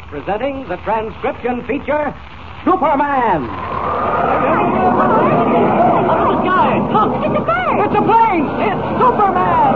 presenting the transcription feature, Superman. Up in the sky! Look! It's a bird! It's a plane! It's Superman!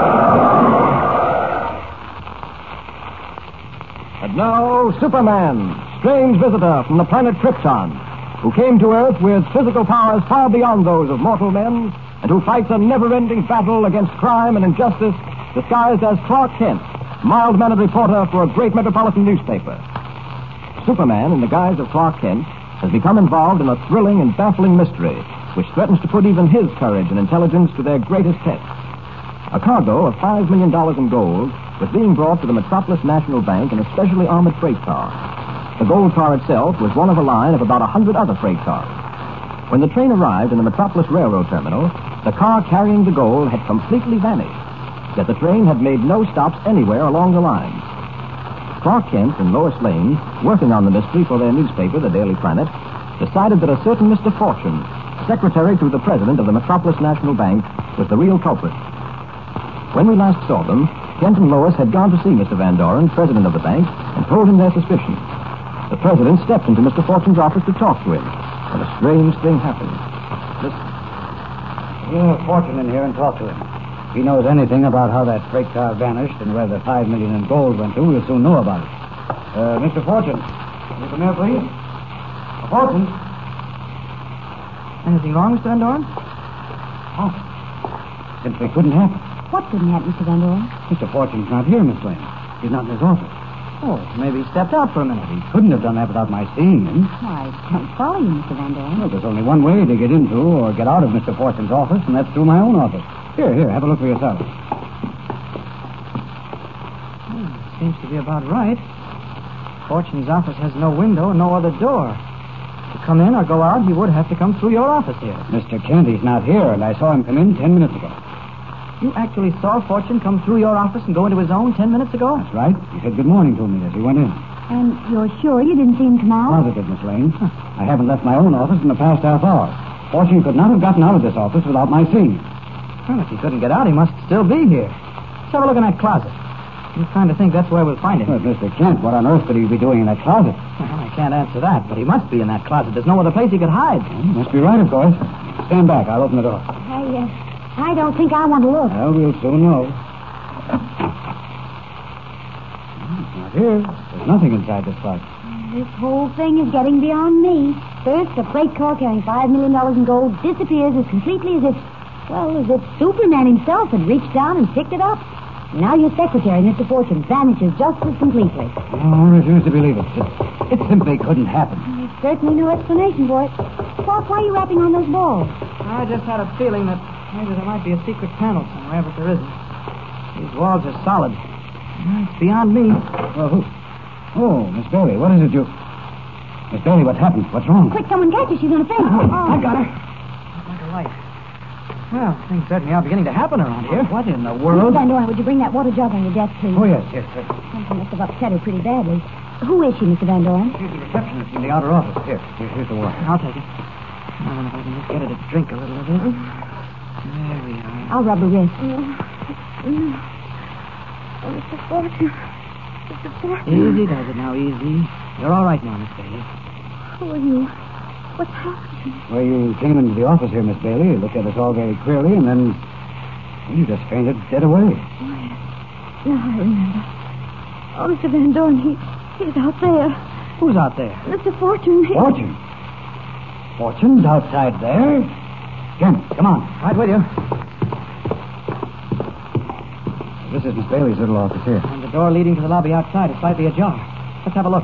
And now, Superman, strange visitor from the planet Krypton, who came to Earth with physical powers far beyond those of mortal men, and who fights a never-ending battle against crime and injustice, disguised as Clark Kent, mild-mannered reporter for a great metropolitan newspaper. Superman, in the guise of Clark Kent, has become involved in a thrilling and baffling mystery which threatens to put even his courage and intelligence to their greatest test. A cargo of $5 million in gold was being brought to the Metropolis National Bank in a specially armored freight car. The gold car itself was one of a line of about 100 other freight cars. When the train arrived in the Metropolis Railroad Terminal, the car carrying the gold had completely vanished, yet the train had made no stops anywhere along the line. Clark Kent and Lois Lane, working on the mystery for their newspaper, the Daily Planet, decided that a certain Mr. Fortune, secretary to the president of the Metropolis National Bank, was the real culprit. When we last saw them, Kent and Lois had gone to see Mr. Van Doren, president of the bank, and told him their suspicions. The president stepped into Mr. Fortune's office to talk to him, and a strange thing happened. Listen. We'll have Fortune in here and talk to him. If he knows anything about how that freight car vanished and where the $5 million in gold went to, we'll soon know about it. Mr. Fortune, can you come here, please? Fortune. Anything wrong, Mr. Van Doren? Oh, simply couldn't happen. What couldn't happen, Mr. Van Doren? Mr. Fortune's not here, Miss Lane. He's not in his office. Oh, maybe he stepped out for a minute. He couldn't have done that without my seeing him. Why, I don't follow you, Mr. Van Doren. Well, there's only one way to get into or get out of Mr. Fortune's office, and that's through my own office. Here, have a look for yourself. Seems to be about right. Fortune's office has no window and no other door. To come in or go out, he would have to come through your office here. Mr. Kent, he's not here, and I saw him come in 10 minutes ago. You actually saw Fortune come through your office and go into his own 10 minutes ago? That's right. He said good morning to me as he went in. And you're sure you didn't see him come out? Positive, Miss Lane. I haven't left my own office in the past half hour. Fortune could not have gotten out of this office without my seeing him. Well, if he couldn't get out, he must still be here. Let's have a look in that closet. I'm trying to think that's where we'll find him. But, Mr. Kent, what on earth could he be doing in that closet? Well, I can't answer that, but he must be in that closet. There's no other place he could hide. You must be right, of course. Stand back. I'll open the door. I don't think I want to look. Well, we'll soon know. It's not here. There's nothing inside this closet. This whole thing is getting beyond me. First, a freight car carrying $5 million in gold disappears as completely as if Superman himself had reached down and picked it up. Now your secretary, Mr. Fortune, vanishes just as completely. Oh, I refuse to believe it. It simply couldn't happen. There's certainly no explanation for it. Clark, why are you rapping on those walls? I just had a feeling that maybe there might be a secret panel somewhere, but there isn't. These walls are solid. It's beyond me. Well, who? Oh, Miss Bailey, what is it you... Miss Bailey, what's happened? What's wrong? Quick, someone catch her. She's going to faint. I got her. Like a light. Well, things certainly are beginning to happen around here. What in the world? Mr. Van Doren, would you bring that water jug on your desk, please? Oh, yes. Something must have upset her pretty badly. Who is she, Mr. Van Doren? She's the receptionist in the outer office. Here's the water. I'll take it. I wonder if I can just get her to drink a little of it. There we are. I'll rub her wrist. Oh, Mr. Fortune. Mr. Fortune. Easy does it now, easy. You're all right now, Miss Bailey. Who are you? What's happened? Well, you came into the office here, Miss Bailey. You looked at us all very queerly, and then you just fainted dead away. Now I remember. Oh, Mr. Van Doren, he's out there. Who's out there? Mr. Fortune. Fortune? Fortune's outside there? Kent, come on. Right with you. This is Miss Bailey's little office here. And the door leading to the lobby outside is slightly ajar. Let's have a look.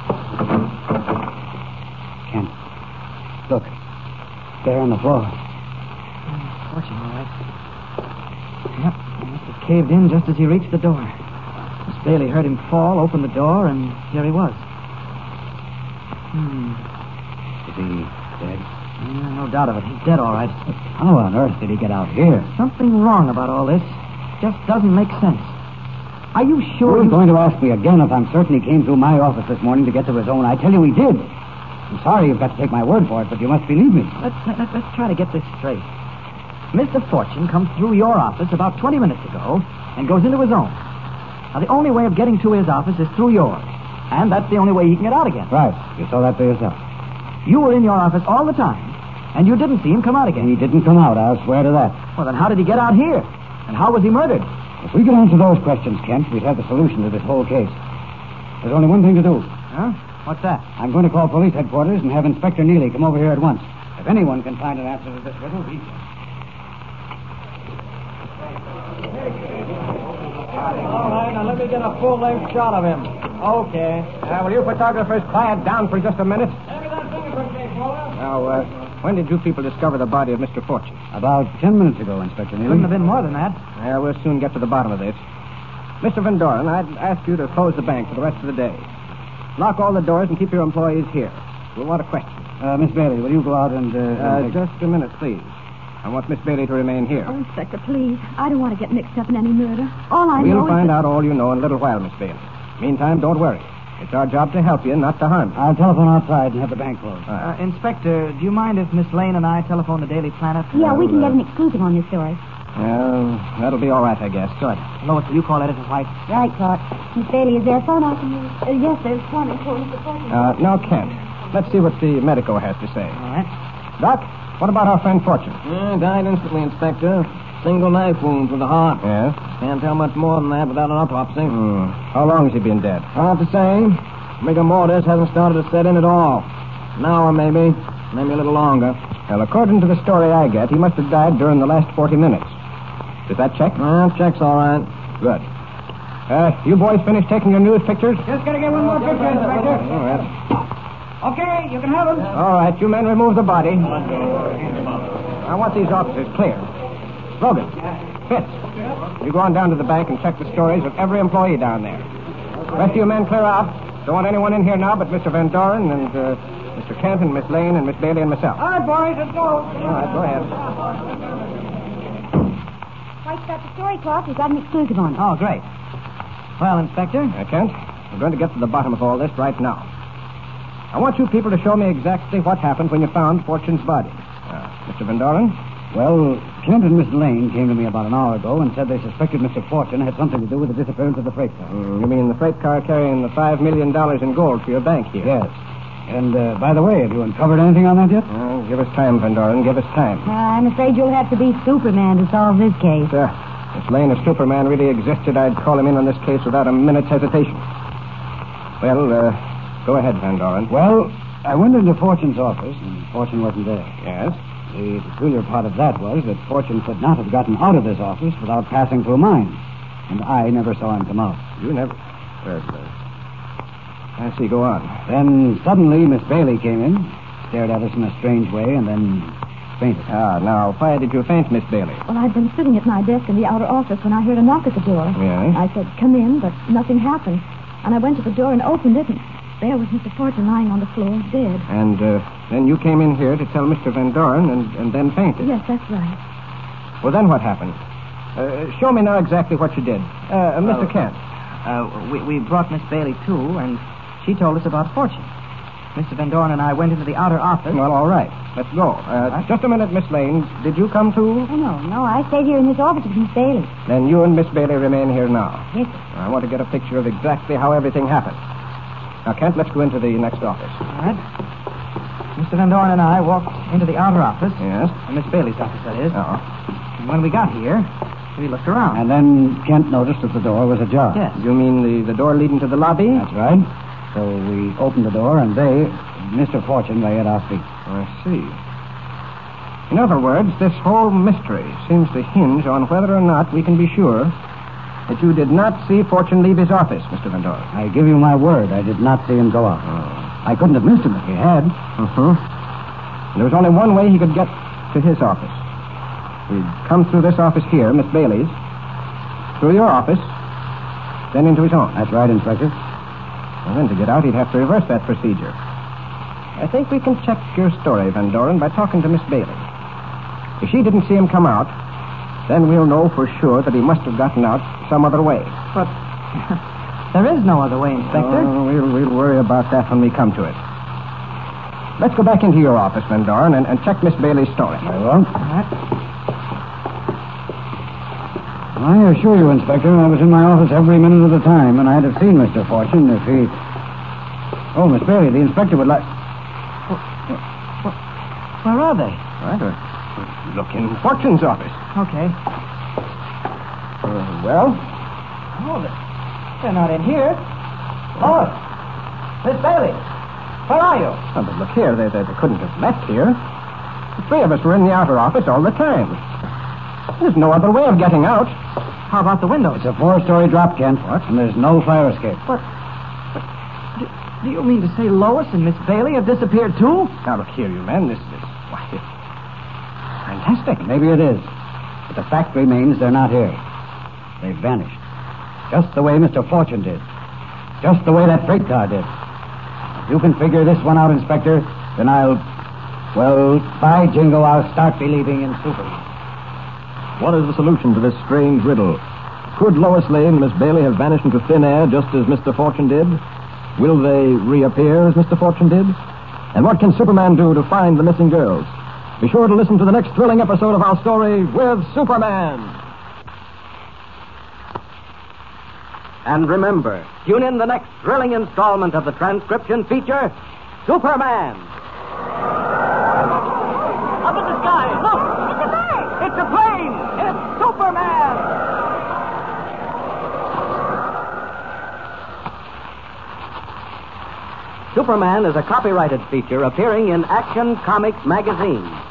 Kent, look. There on the floor. Fortune, all right. Yep, he must have caved in just as he reached the door. Miss Bailey heard him fall, opened the door, and here he was. Is he dead? No doubt of it. He's dead, all right. But how on earth did he get out here? Something wrong about all this. Just doesn't make sense. Are you sure? You're going to ask me again if I'm certain he came through my office this morning to get to his own. I tell you he did. I'm sorry you've got to take my word for it, but you must believe me. Let's try to get this straight. Mr. Fortune comes through your office about 20 minutes ago and goes into his own. Now, the only way of getting to his office is through yours. And that's the only way he can get out again. Right. You saw that for yourself. You were in your office all the time, and you didn't see him come out again. He didn't come out, I'll swear to that. Well, then how did he get out here? And how was he murdered? If we could answer those questions, Kent, we'd have the solution to this whole case. There's only one thing to do. Huh? What's that? I'm going to call police headquarters and have Inspector Neely come over here at once. If anyone can find an answer to this riddle, he can. All right, now let me get a full-length shot of him. Okay. Will you photographers quiet down for just a minute? Now, when did you people discover the body of Mr. Fortune? About 10 minutes ago, Inspector Neely. Couldn't have been more than that. Well, we'll soon get to the bottom of this. Mr. Van Doren, I'd ask you to close the bank for the rest of the day. Lock all the doors and keep your employees here. We'll want a question. Miss Bailey, will you go out and... Just a minute, please. I want Miss Bailey to remain here. Oh, Inspector, please. I don't want to get mixed up in any murder. All I know We'll is find that... out all you know in a little while, Miss Bailey. Meantime, don't worry. It's our job to help you, not to harm you. I'll telephone outside and have the bank closed. Inspector, do you mind if Miss Lane and I telephone the Daily Planet? Yeah, we can get an exclusive on this story. That'll be all right, I guess. Good. Lois, will you call Editor White? Right, Clark. Miss Bailey, is there a phone I can use? Yes, there's one. It's for Mr. Fortune. Now, Kent, let's see what the medico has to say. All right. Doc, what about our friend Fortune? Died instantly, Inspector. Single knife wound to the heart. Yes? Can't tell much more than that without an autopsy. How long has he been dead? Hard to say. Rigor mortis hasn't started to set in at all. An hour, maybe a little longer. Well, according to the story I get, he must have died during the last 40 minutes. Does that check? Check's all right. Good. You boys finished taking your news pictures? Just gotta get one more picture, Inspector. All right. Okay, you can have them. All right, you men remove the body. I want these officers clear. Logan, Fitz, you go on down to the bank and check the stories of every employee down there. Rest of you men clear out. Don't want anyone in here now but Mr. Van Doren and Mr. Kent and Miss Lane and Miss Bailey and myself. All right, boys, let's go. All right, go ahead. White's got the story, Clark. We've got an exclusive on it. Oh, great. Well, Inspector? Kent, we're going to get to the bottom of all this right now. I want you people to show me exactly what happened when you found Fortune's body. Mr. Van Doren? Well, Kent and Miss Lane came to me about an hour ago and said they suspected Mr. Fortune had something to do with the disappearance of the freight car. You mean the freight car carrying the $5 million in gold for your bank here? Yes. And, by the way, have you uncovered anything on that yet? Give us time, Van Doren. Give us time. I'm afraid you'll have to be Superman to solve this case. If Lane, if Superman really existed, I'd call him in on this case without a minute's hesitation. Well, go ahead, Van Doren. Well, I went into Fortune's office, and Fortune wasn't there. Yes? The peculiar part of that was that Fortune could not have gotten out of this office without passing through mine. And I never saw him come out. You never... I see. Go on. Then, suddenly, Miss Bailey came in, stared at us in a strange way, and then fainted. Now, why did you faint, Miss Bailey? Well, I'd been sitting at my desk in the outer office when I heard a knock at the door. Yes? I said, come in, but nothing happened. And I went to the door and opened it, and there was Mr. Fortune lying on the floor, dead. And then you came in here to tell Mr. Van Doren and then fainted. Yes, that's right. Well, then what happened? Show me now exactly what you did. Mr. Kent. We brought Miss Bailey, too, and she told us about Fortune. Mr. Van Doren and I went into the outer office. Well, all right. Let's go. Just a minute, Miss Lane. Did you come, too? Oh, no. I stayed here in this office with Miss Bailey. Then you and Miss Bailey remain here now. Yes, sir. I want to get a picture of exactly how everything happened. Now, Kent, let's go into the next office. All right. Mr. Van Doren and I walked into the outer office. Yes? Miss Bailey's office, that is. Oh. And when we got here, we looked around. And then Kent noticed that the door was ajar. Yes. You mean the door leading to the lobby? That's right. So we opened the door, and Mr. Fortune, lay at our feet. I see. In other words, this whole mystery seems to hinge on whether or not we can be sure that you did not see Fortune leave his office, Mr. Van Doren. I give you my word, I did not see him go out. I couldn't have missed him if he had. There was only one way he could get to his office. He'd come through this office here, Miss Bailey's, through your office, then into his own. That's right, Inspector. And then to get out, he'd have to reverse that procedure. I think we can check your story, Van Doren, by talking to Miss Bailey. If she didn't see him come out, then we'll know for sure that he must have gotten out some other way. But there is no other way, Inspector. We'll worry about that when we come to it. Let's go back into your office, Van Doren, and check Miss Bailey's story. Very well. All right. I assure you, Inspector, I was in my office every minute of the time, and I'd have seen Mr. Fortune if he... Oh, Miss Bailey, the inspector would like... Where are they? Right. Look in Fortune's office. Okay. Well? Oh, they're not in here. Lois! Miss Bailey! Where are you? Oh, but look here, they couldn't have left here. The three of us were in the outer office all the time. There's no other way of getting out. How about the windows? It's a 4-story drop, Kent. What? And there's no fire escape. But do you mean to say Lois and Miss Bailey have disappeared, too? Now, look here, you men. This is... Why, it's fantastic. Maybe it is. But the fact remains they're not here. They've vanished. Just the way Mr. Fortune did. Just the way that freight car did. If you can figure this one out, Inspector, then well, by jingo, I'll start believing in Superman. What is the solution to this strange riddle? Could Lois Lane and Miss Bailey have vanished into thin air just as Mr. Fortune did? Will they reappear as Mr. Fortune did? And what can Superman do to find the missing girls? Be sure to listen to the next thrilling episode of our story with Superman. And remember, tune in the next thrilling installment of the transcription feature, Superman. Up in the sky. Look! It's a bird! It's a plane! It's Superman! Superman is a copyrighted feature appearing in Action Comics magazine.